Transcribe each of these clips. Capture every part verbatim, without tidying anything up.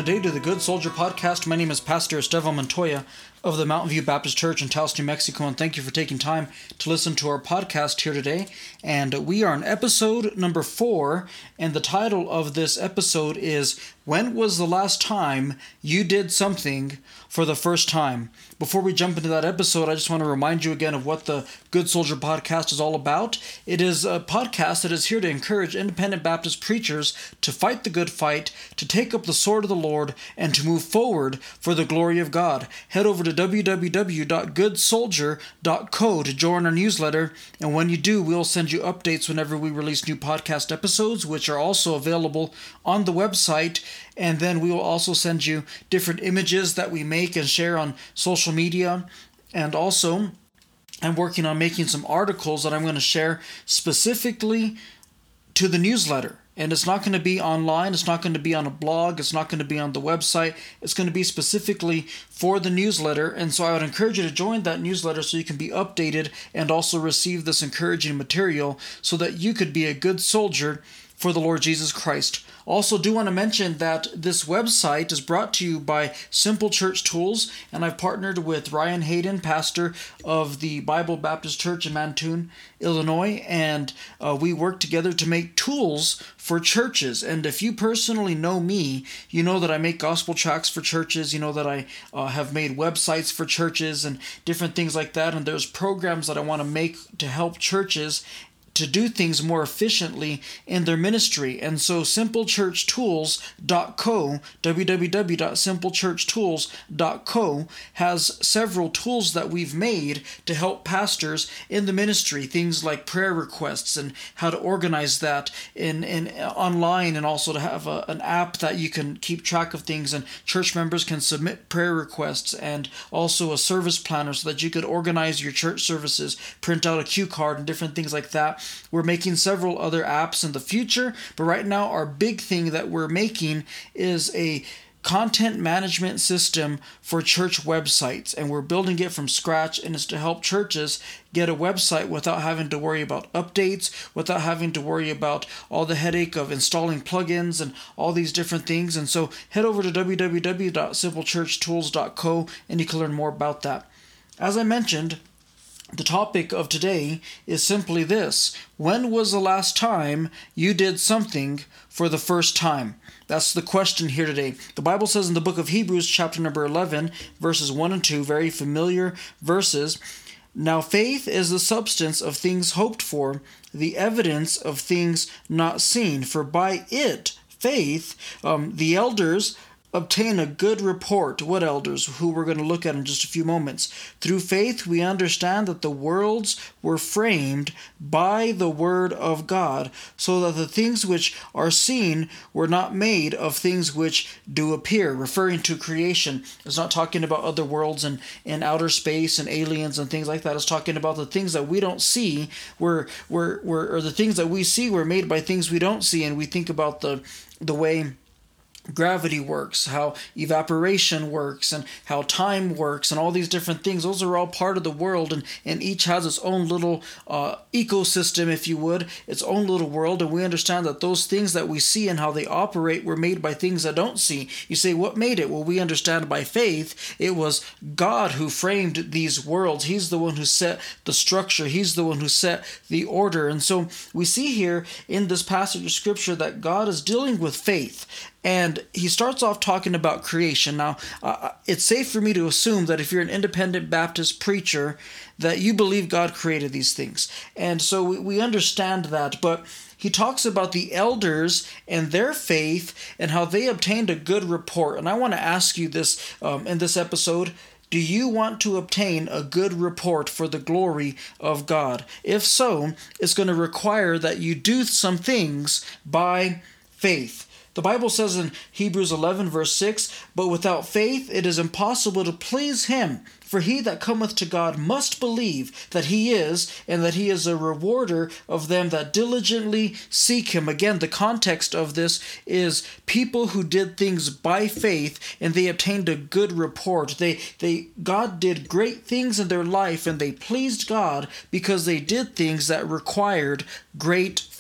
today to the Good Soldier Podcast. My name is Pastor Esteban Montoya of the Mountain View Baptist Church in Taos, New Mexico, and thank you for taking time to listen to our podcast here today. And we are on episode number four, and the title of this episode is, When Was the Last Time You Did Something for the First Time? Before we jump into that episode, I just want to remind you again of what the Good Soldier Podcast is all about. It is a podcast that is here to encourage independent Baptist preachers to fight the good fight, to take up the sword of the Lord, and to move forward for the glory of God. Head over to w w w dot good soldier dot co to join our newsletter, and when you do, we'll send you updates whenever we release new podcast episodes, which are also available on the website. And then we will also send you different images that we make and share on social media. And also, I'm working on making some articles that I'm going to share specifically to the newsletter. And it's not going to be online, it's not going to be on a blog, it's not going to be on the website, it's going to be specifically for the newsletter. And so I would encourage you to join that newsletter so you can be updated and also receive this encouraging material so that you could be a good soldier for the Lord Jesus Christ. Also, do want to mention that this website is brought to you by Simple Church Tools, and I've partnered with Ryan Hayden, pastor of the Bible Baptist Church in Mattoon, Illinois, and uh, we work together to make tools for churches. And if you personally know me, you know that I make gospel tracts for churches, you know that I uh, have made websites for churches and different things like that, and there's programs that I want to make to help churches to do things more efficiently in their ministry. And so simple church tools dot co, w w w dot simple church tools dot co, has several tools that we've made to help pastors in the ministry, things like prayer requests and how to organize that in, in online, and also to have a, an app that you can keep track of things, and church members can submit prayer requests, and also a service planner so that you could organize your church services, print out a cue card and different things like that. We're making several other apps in the future, but right now our big thing that we're making is a content management system for church websites, and we're building it from scratch, and it's to help churches get a website without having to worry about updates, without having to worry about all the headache of installing plugins and all these different things. And so head over to w w w dot simple church tools dot co and you can learn more about that. As I mentioned, the topic of today is simply this: when was the last time you did something for the first time? That's the question here today. The Bible says in the book of Hebrews, chapter number eleven, verses one and two, very familiar verses, "Now faith is the substance of things hoped for, the evidence of things not seen. For by it, faith, um, the elders obtain a good report." What elders? Who we're going to look at in just a few moments. "Through faith we understand that the worlds were framed by the word of God, so that the things which are seen were not made of things which do appear." Referring to creation. It's not talking about other worlds and, and outer space and aliens and things like that. It's talking about the things that we don't see, were, were, were, or the things that we see were made by things we don't see. And we think about the the way gravity works, how evaporation works, and how time works, and all these different things. Those are all part of the world, and, and each has its own little uh, ecosystem, if you would, its own little world. And we understand that those things that we see and how they operate were made by things that don't see. You say, what made it? Well, we understand by faith it was God who framed these worlds. He's the one who set the structure. He's the one who set the order. And so we see here in this passage of Scripture that God is dealing with faith. And he starts off talking about creation. Now, uh, it's safe for me to assume that if you're an independent Baptist preacher, that you believe God created these things. And so we, we understand that. But he talks about the elders and their faith and how they obtained a good report. And I want to ask you this um, in this episode. Do you want to obtain a good report for the glory of God? If so, it's going to require that you do some things by faith. The Bible says in Hebrews eleven, verse six, "But without faith it is impossible to please him. For he that cometh to God must believe that he is, and that he is a rewarder of them that diligently seek him." Again, the context of this is people who did things by faith, and they obtained a good report. They, they, God did great things in their life, and they pleased God because they did things that required great faith.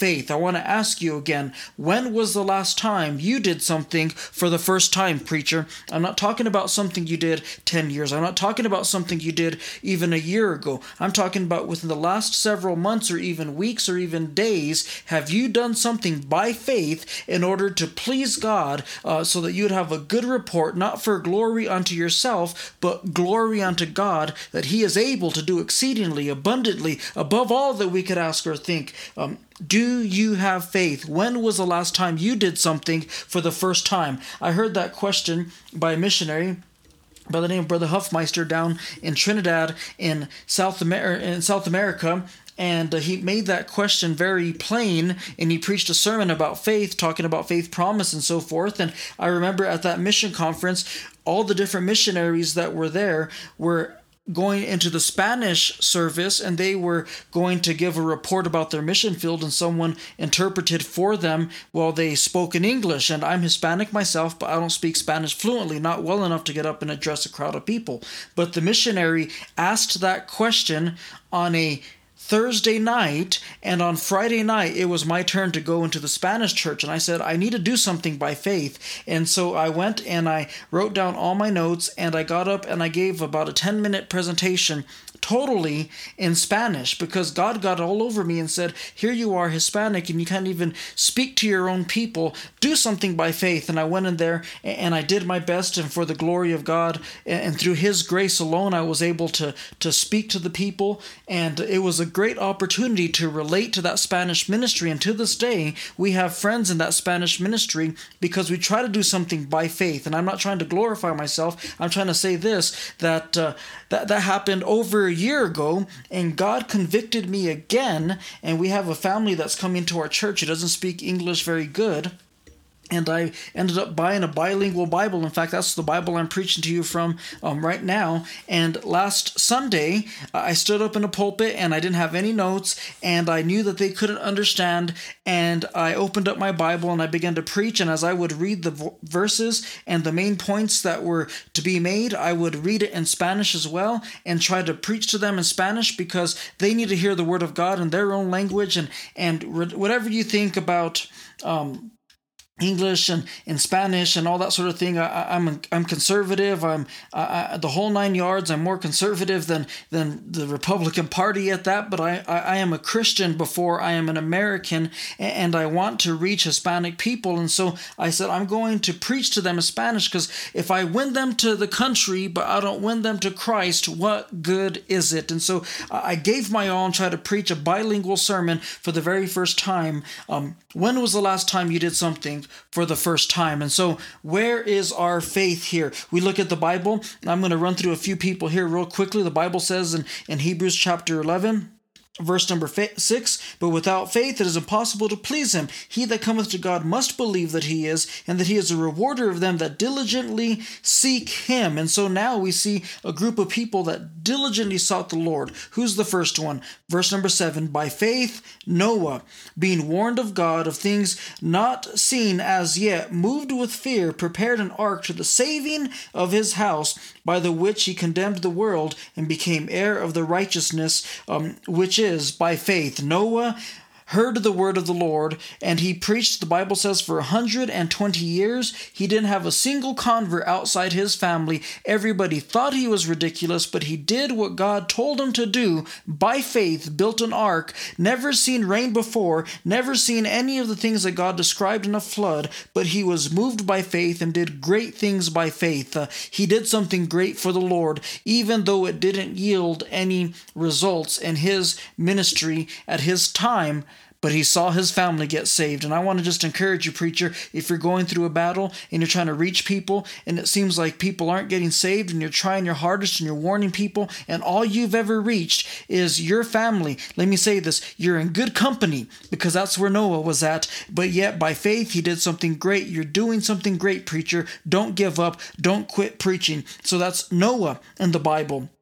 faith. I want to ask you again, when was the last time you did something for the first time, preacher? I'm not talking about something you did ten years. I'm not talking about something you did even a year ago. I'm talking about within the last several months or even weeks or even days. Have you done something by faith in order to please God, uh, so that you would have a good report, not for glory unto yourself, but glory unto God, that He is able to do exceedingly abundantly above all that we could ask or think? Um, do you have faith? When was the last time you did something for the first time? I heard that question by a missionary by the name of Brother Huffmeister down in Trinidad in South Amer- in South America. And uh, he made that question very plain, and he preached a sermon about faith, talking about faith promise and so forth. And I remember at that mission conference, all the different missionaries that were there were going into the Spanish service, and they were going to give a report about their mission field, and someone interpreted for them while they spoke in English. And I'm Hispanic myself, but I don't speak Spanish fluently, not well enough to get up and address a crowd of people. But the missionary asked that question on a Thursday night, and on Friday night it was my turn to go into the Spanish church, and I said I need to do something by faith. And so I went and I wrote down all my notes, and I got up and I gave about a ten minute presentation totally in Spanish, because God got all over me and said, here you are, Hispanic, and you can't even speak to your own people. Do something by faith. And I went in there and I did my best, and for the glory of God and through His grace alone, I was able to to speak to the people. And it was a great opportunity to relate to that Spanish ministry. And to this day, we have friends in that Spanish ministry because we try to do something by faith. And I'm not trying to glorify myself. I'm trying to say this, that uh, that, that happened over a year ago, and God convicted me again. And we have a family that's coming to our church. It doesn't speak English very good. And I ended up buying a bilingual Bible. In fact, that's the Bible I'm preaching to you from um, right now. And last Sunday, I stood up in a pulpit and I didn't have any notes, and I knew that they couldn't understand. And I opened up my Bible and I began to preach. And as I would read the vo- verses and the main points that were to be made, I would read it in Spanish as well and try to preach to them in Spanish, because they need to hear the Word of God in their own language. And, and re- whatever you think about Um, English and, and Spanish and all that sort of thing, I, I'm I'm conservative. I'm I, I, the whole nine yards. I'm more conservative than than the Republican Party at that. But I, I, I am a Christian before I am an American, and I want to reach Hispanic people. And so I said I'm going to preach to them in Spanish, because if I win them to the country but I don't win them to Christ, what good is it? And so I gave my all and tried to preach a bilingual sermon for the very first time. Um, when was the last time you did something for the first time? And so where is our faith here? We look at the Bible. I'm going to run through a few people here real quickly. The Bible says in, in Hebrews chapter eleven, verse number six, but without faith it is impossible to please Him. He that cometh to God must believe that He is, and that He is a rewarder of them that diligently seek Him. And so now we see a group of people that diligently sought the Lord. Who's the first one? Verse number seven, by faith Noah, being warned of God of things not seen as yet, moved with fear, prepared an ark to the saving of his house, by the which he condemned the world and became heir of the righteousness um, which is by faith. Noah heard the word of the Lord, and he preached, the Bible says, for one hundred twenty years. He didn't have a single convert outside his family. Everybody thought he was ridiculous, but he did what God told him to do by faith, built an ark, never seen rain before, never seen any of the things that God described in a flood, but he was moved by faith and did great things by faith. Uh, he did something great for the Lord, even though it didn't yield any results in his ministry at his time. But he saw his family get saved. And I want to just encourage you, preacher, if you're going through a battle and you're trying to reach people and it seems like people aren't getting saved, and you're trying your hardest and you're warning people, and all you've ever reached is your family, let me say this, you're in good company, because that's where Noah was at. But yet by faith he did something great. You're doing something great, preacher. Don't give up. Don't quit preaching. So that's Noah in the Bible.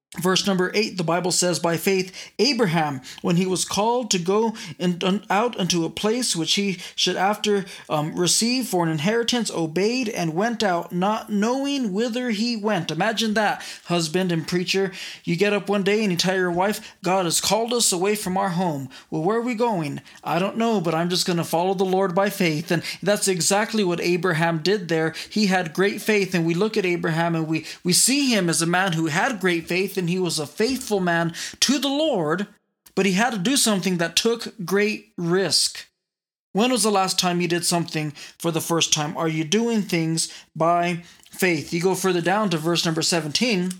Verse number eight, the Bible says, by faith, Abraham, when he was called to go in, out into a place which he should after um, receive for an inheritance, obeyed and went out, not knowing whither he went. Imagine that, husband and preacher. You get up one day and you tell your wife, God has called us away from our home. Well, where are we going? I don't know, but I'm just going to follow the Lord by faith. And that's exactly what Abraham did there. He had great faith, and we look at Abraham and we, we see him as a man who had great faith, and he was a faithful man to the Lord, but he had to do something that took great risk. When was the last time you did something for the first time? Are you doing things by faith? You go further down to verse number seventeen,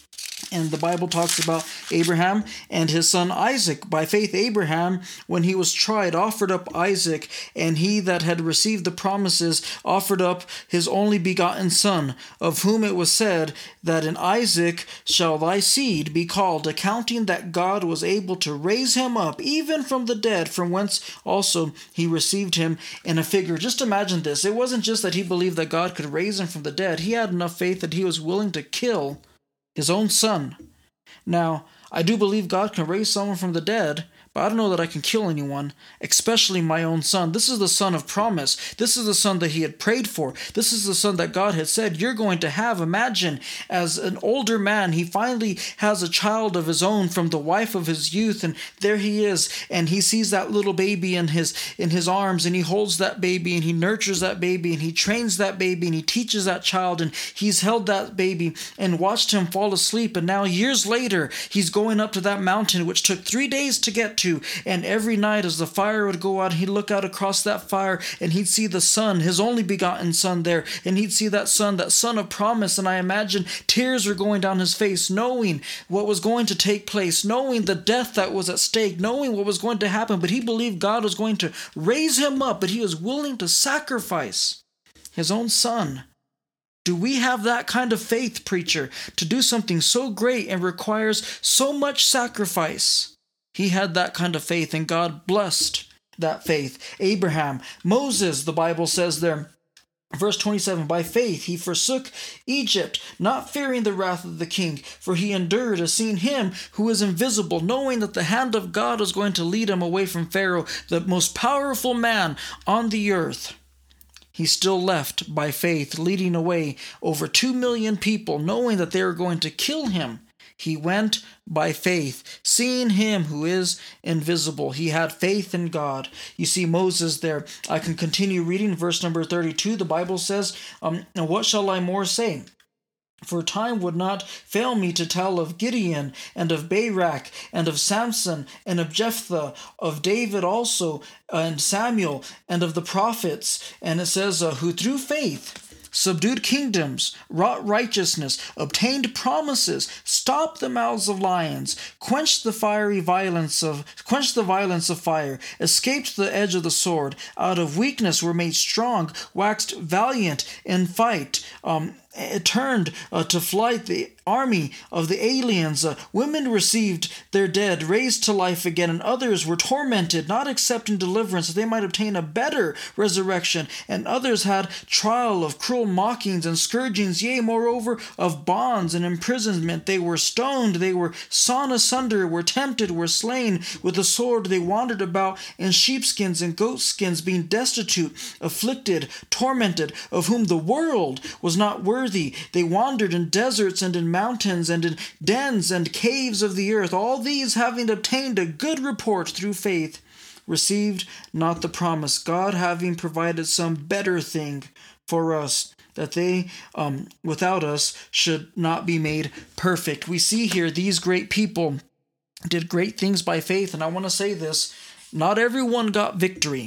and the Bible talks about Abraham and his son Isaac. By faith, Abraham, when he was tried, offered up Isaac, and he that had received the promises offered up his only begotten son, of whom it was said that in Isaac shall thy seed be called, accounting that God was able to raise him up even from the dead, from whence also he received him in a figure. Just imagine this. It wasn't just that he believed that God could raise him from the dead. He had enough faith that he was willing to kill his own son. Now, I do believe God can raise someone from the dead, but I don't know that I can kill anyone, especially my own son. This is the son of promise. This is the son that he had prayed for. This is the son that God had said, you're going to have. Imagine, as an older man, he finally has a child of his own from the wife of his youth, and there he is, and he sees that little baby in his in his arms, and he holds that baby, and he nurtures that baby, and he trains that baby, and he teaches that child, and he's held that baby and watched him fall asleep, and now years later, he's going up to that mountain, which took three days to get to. And every night as the fire would go out, he'd look out across that fire and he'd see the son, his only begotten son there. And he'd see that son, that son of promise. And I imagine tears were going down his face, knowing what was going to take place, knowing the death that was at stake, knowing what was going to happen. But he believed God was going to raise him up, but he was willing to sacrifice his own son. Do we have that kind of faith, preacher, to do something so great and requires so much sacrifice? He had that kind of faith, and God blessed that faith. Abraham, Moses, the Bible says there, verse twenty-seven, by faith he forsook Egypt, not fearing the wrath of the king, for he endured as seeing him who is invisible, knowing that the hand of God was going to lead him away from Pharaoh, the most powerful man on the earth. He still left by faith, leading away over two million people, knowing that they were going to kill him. He went by faith, seeing him who is invisible. He had faith in God. You see Moses there. I can continue reading verse number thirty-two. The Bible says, um, and what shall I more say? For time would not fail me to tell of Gideon, and of Barak, and of Samson, and of Jephthah, of David also, and Samuel, and of the prophets. And it says, uh, who through faith subdued kingdoms, wrought righteousness, obtained promises, stopped the mouths of lions, quenched the fiery violence of quenched the violence of fire, escaped the edge of the sword, out of weakness were made strong, waxed valiant in fight, um, it turned uh, to flight the army of the aliens. Uh, women received their dead raised to life again, and others were tormented, not accepting deliverance, that they might obtain a better resurrection. And others had trial of cruel mockings and scourgings, yea, moreover, of bonds and imprisonment. They were stoned, they were sawn asunder, were tempted, were slain with the sword. They wandered about in sheepskins and goatskins, being destitute, afflicted, tormented, of whom the world was not worthy. They wandered in deserts and in mountains and in dens and caves of the earth. All these, having obtained a good report through faith, received not the promise, God having provided some better thing for us, that they um, without us should not be made perfect. We see here these great people did great things by faith, and I want to say this, not everyone got victory.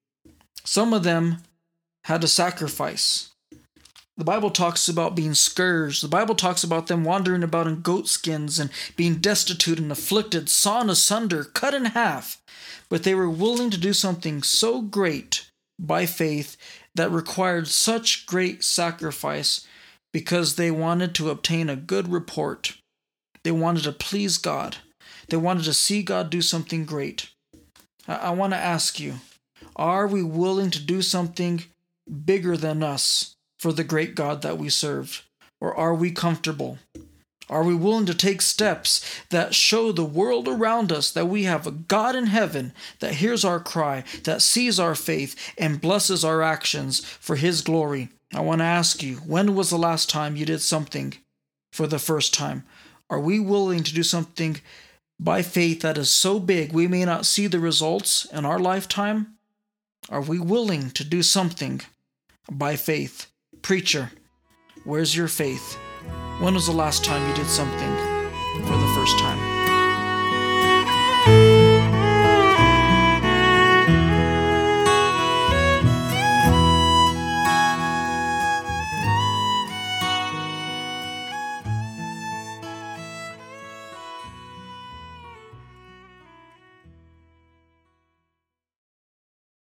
Some of them had to sacrifice. The Bible talks about being scourged. The Bible talks about them wandering about in goatskins and being destitute and afflicted, sawn asunder, cut in half. But they were willing to do something so great by faith that required such great sacrifice because they wanted to obtain a good report. They wanted to please God. They wanted to see God do something great. I, I want to ask you, are we willing to do something bigger than us for the great God that we serve? Or are we comfortable? Are we willing to take steps that show the world around us that we have a God in heaven that hears our cry, that sees our faith, and blesses our actions for His glory? I want to ask you, when was the last time you did something for the first time? Are we willing to do something by faith that is so big we may not see the results in our lifetime? Are we willing to do something by faith? Preacher, where's your faith? When was the last time you did something for the first time?